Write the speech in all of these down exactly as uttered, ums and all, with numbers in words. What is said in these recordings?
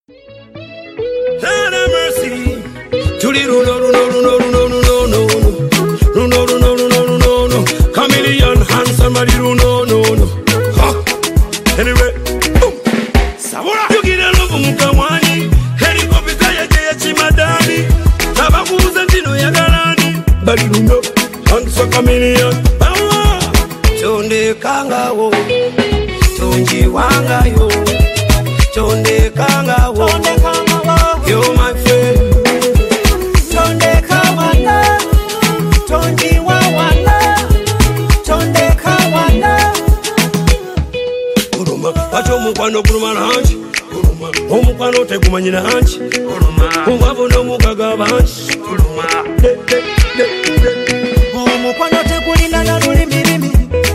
Lord have mercy. Julie, no, no, no, no, no, no, no, no, no, no, no, no, no, no, no, no. Chameleon, handsome, somebody, no, no, no, no. Anyway, boom. Sabura. You get a love, Mukamani. Helicopter, ya jaya chimadani. Tabakuza ndino ya galani. Bali luno, handsome chameleon. Bawa. Chonde kanga wo. Chonji wanga yo. Chonde kanga wo. Chonde kanga wo. You my friend. Chonde kawana. Chonji wawana. Chonde kawana. Uruma. Pacho mukwano kuruma hanchi. Uruma. Omukwano tegumanyina hanchi. Uruma. Umwavu no mugaga banchi. Uruma. De de de de. Omukwano tegulina na lulimi limi.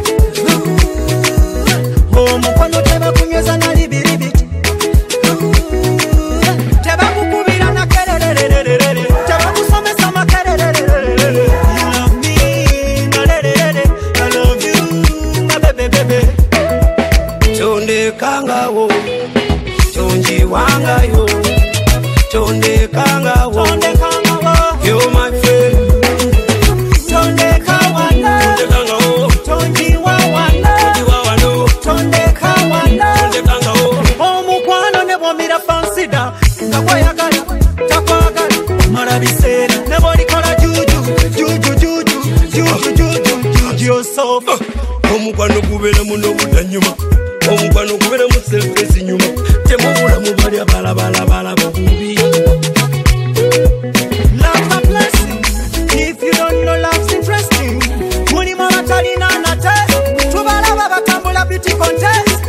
Omukwano teba kunyeza na libiribi. Teba kukubira na kererererere. Teba kusomesa makererererere. You love me, my lady, I love you, my baby, baby. Chonde kanga wo, chonji wanga yo. Chonde kanga wo, chonde kanga wo. You my friend. Chonde kawana, chonde kanga wo. Chonji wawana, chonji wawano. Chonde kawana, chonde kanga wo. Omukwano nebo mira fansida. Takwayagala, takwagala. Marabisera, nebo likola juju, juju, juju, juju, juju, juju yourself. Omukwano kubera muno budanyuma. Omukwano kubera mu selfie nyuma. Temubula mubali abala bala bala bubi. Love a blessing. If you don't know love's interesting. Muni mama talina na test. Tubala baba tambula beauty contest.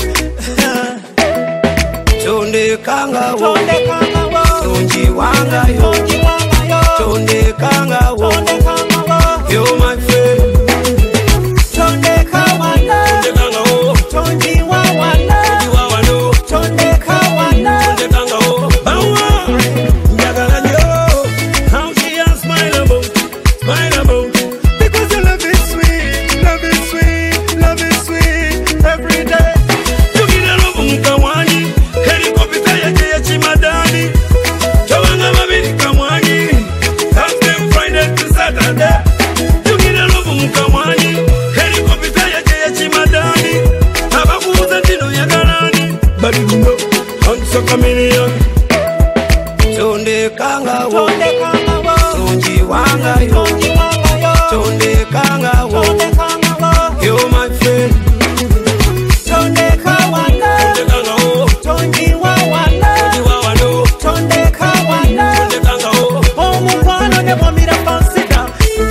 Chonde kanga wo. Chonde kanga wo. Chonji wanga yo. Chonji wanga yo. Chonde kanga wo. Chonde kanga wo. You my friend. Chonde kawana. Chonde kanga wo. Chonji wawana. Chonji wawano. Chonde kawana. Chonde kanga wo. Bawa. Nyagala nyo. How she a smile about, smile about. Because your love is sweet, love is sweet, love is sweet every day. You get a love Mukawani. Helicopter ya jaya chimadani. Chawanga mabili kamwani. Thursday, Friday to Saturday. You get a love Mukawani. Helicopter ya jaya chimadani. Tabakuza ndino ya galani. Bali luno, handsome chameleon. Chonde kanga wo. Chonde kanga wo. Chonji wanga yo. Chonji wanga yo. Chonde kanga wo. Chonde kanga wo. You my friend. Chonde kawana. Chonde kanga wo. Chonji wawana. Chonji wawano. Chonde kawana. Chonde kanga wo. Omukwano nebo mira fansida.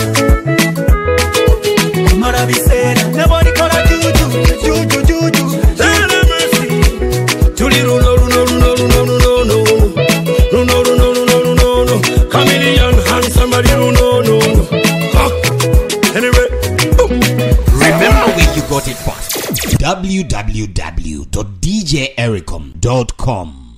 Marabisera nebo likola juju, juju, juju. Lord have mercy. Julie, no, no, no, no, no, no, no, no, no. No, no, no, no, no, no, no, no. Chameleon, handsome, somebody, no, no, no, no. Huh. Anyway, boom. Remember where you got it first. w w w dot d j ericom dot com